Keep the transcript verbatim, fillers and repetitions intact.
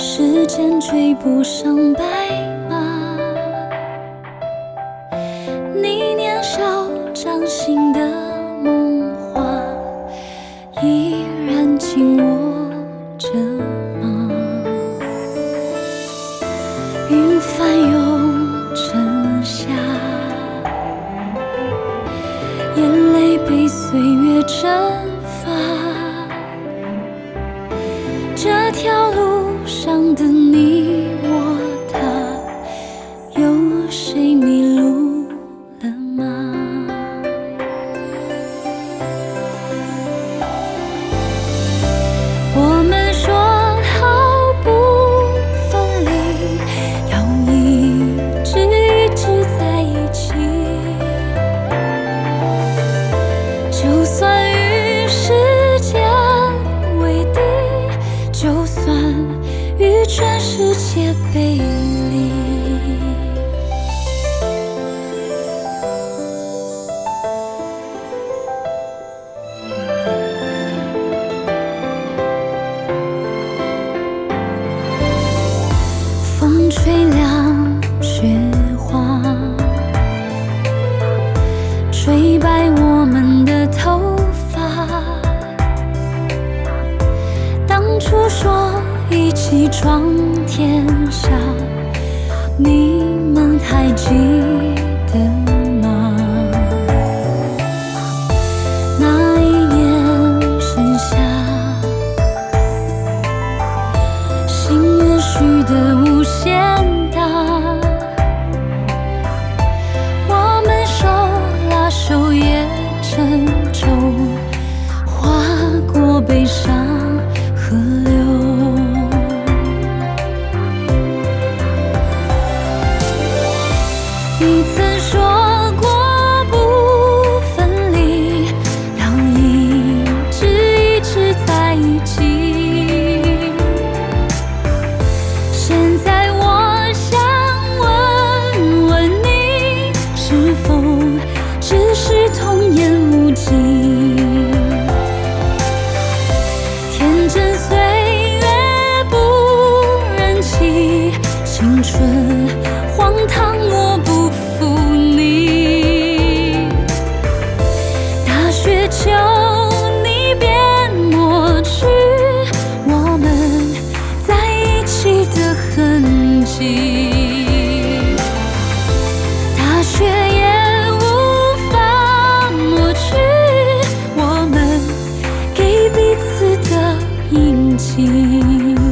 时间追不上白马，你年少掌心的梦话，依然紧握着吗？云翻涌成夏，眼泪被岁月蒸发，这条路上的你我他，有谁迷路了吗？我们说好不分离，要一直一直在一起，就算与时间为敌，就算与全世界背离。风吹凉雪花，吹白我们的头发。当初说一起闯天下，你们还记得吗？那一年盛夏，心愿许得无限大，我们手拉手也沉重，划过悲伤河流。你曾说过不分离，要一直一直在一起。现在我想问问你，是否只是童言无忌？天真岁月不忍欺，青春荒唐我不负你。大雪求你别抹去我们在一起的痕迹，大雪也无法抹去我们给彼此的印记。